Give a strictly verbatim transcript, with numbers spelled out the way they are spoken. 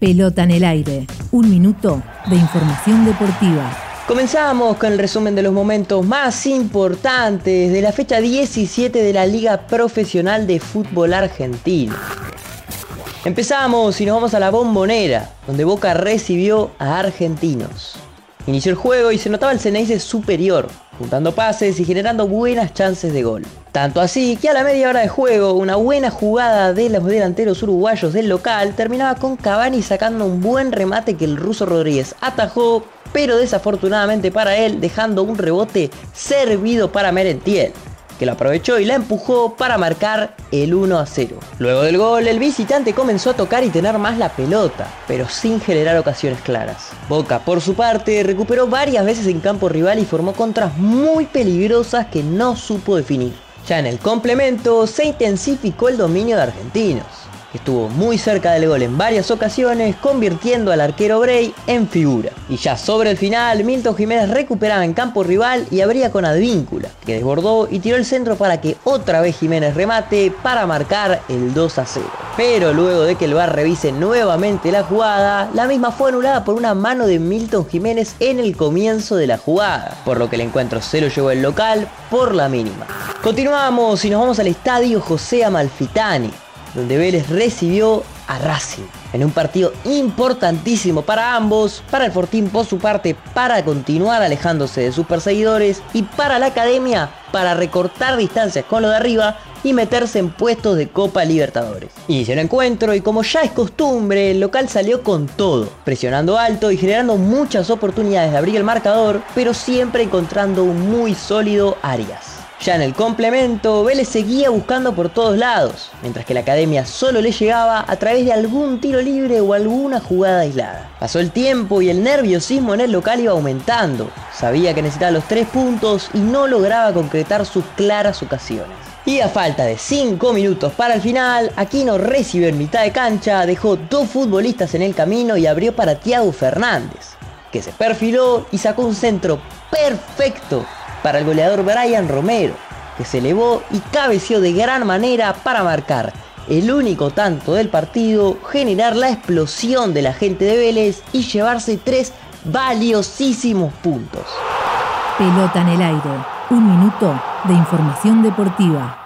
Pelota en el aire. Un minuto de información deportiva. Comenzamos con el resumen de los momentos más importantes de la fecha diecisiete de la Liga Profesional de Fútbol Argentino. Empezamos y nos vamos a la Bombonera, donde Boca recibió a Argentinos. Inició el juego y se notaba el Ceneice superior, juntando pases y generando buenas chances de gol. Tanto así que a la media hora de juego, una buena jugada de los delanteros uruguayos del local terminaba con Cavani sacando un buen remate que el ruso Rodríguez atajó, pero desafortunadamente para él dejando un rebote servido para Merentiel, que lo aprovechó y la empujó para marcar el uno a cero. Luego del gol, el visitante comenzó a tocar y tener más la pelota, pero sin generar ocasiones claras. Boca, por su parte, recuperó varias veces en campo rival y formó contras muy peligrosas que no supo definir. Ya en el complemento, se intensificó el dominio de Argentinos, que estuvo muy cerca del gol en varias ocasiones, convirtiendo al arquero Bray en figura. Y ya sobre el final, Milton Jiménez recuperaba en campo rival y abría con Advíncula, que desbordó y tiró el centro para que otra vez Jiménez remate para marcar el dos a cero. Pero luego de que el V A R revise nuevamente la jugada, la misma fue anulada por una mano de Milton Jiménez en el comienzo de la jugada, por lo que el encuentro se lo llevó el local por la mínima. Continuamos y nos vamos al estadio José Amalfitani, donde Vélez recibió a Racing en un partido importantísimo para ambos, para el Fortín por su parte para continuar alejándose de sus perseguidores y para la Academia para recortar distancias con lo de arriba y meterse en puestos de Copa Libertadores. Inició el encuentro y como ya es costumbre, el local salió con todo, presionando alto y generando muchas oportunidades de abrir el marcador, pero siempre encontrando un muy sólido Arias. Ya en el complemento, Vélez seguía buscando por todos lados, mientras que la Academia solo le llegaba a través de algún tiro libre o alguna jugada aislada. Pasó el tiempo y el nerviosismo en el local iba aumentando. Sabía que necesitaba los tres puntos y no lograba concretar sus claras ocasiones. Y a falta de cinco minutos para el final, Aquino recibió en mitad de cancha, dejó dos futbolistas en el camino y abrió para Thiago Fernández, que se perfiló y sacó un centro perfecto para el goleador Brian Romero, que se elevó y cabeceó de gran manera para marcar el único tanto del partido, generar la explosión de la gente de Vélez y llevarse tres valiosísimos puntos. Pelota en el aire. Un minuto de información deportiva.